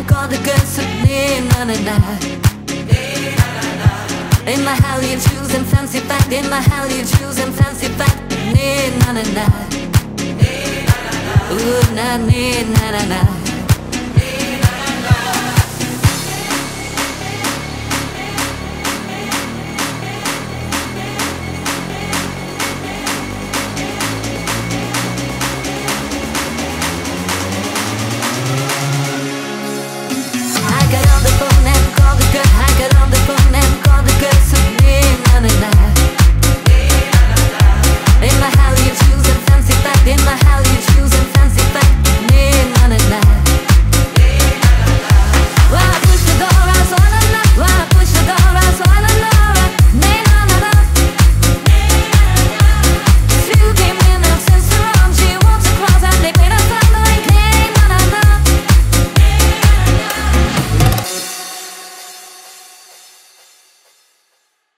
call the girls with me, na na na. In my hell you choose and fancy fight. In my hell you choose and fancy fight. Na na na. Ooh na na na na.